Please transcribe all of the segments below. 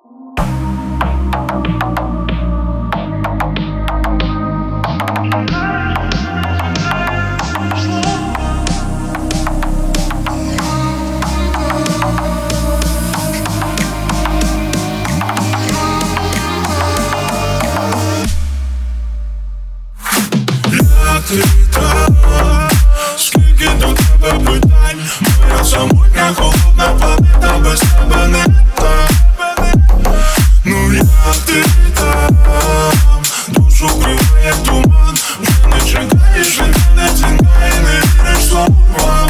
Ти там, скільки до тебе питань, моя самотня холодна планета без тебе не та. Ну як ти там, душу криває туман, вже не чекаєш, і не цінкає, не віриш словам.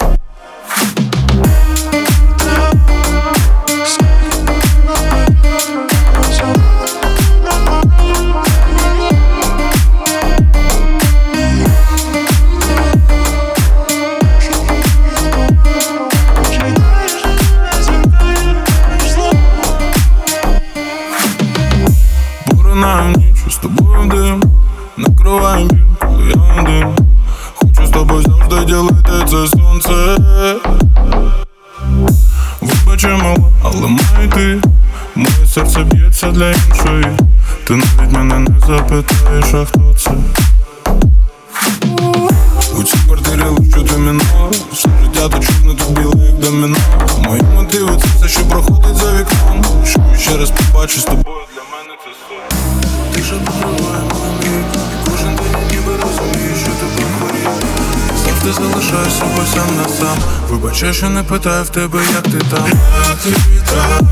Поринаєм ніч, з тобою в дим, накриваєм біль, коли я один. Хочу з тобою завжди ділити це сонце. Вибачи, мала, але маю ти. Моє серце б'ється для іншої. Ти навіть мене не запитаєш, а хто це? У цій квартирі лише доміно. Все життя то чорне, тут біле, як доміно. Мої мотиви це все, що проходить за вікном. Що ще раз побачу з тобою, для мене це сон. Тиша покриває мої, і кожен день ніби розумію, що тебе хворіє. Завжди залишаюся сам на сам. Вибачай, що не питаю в тебе, як ти там. Як ти там,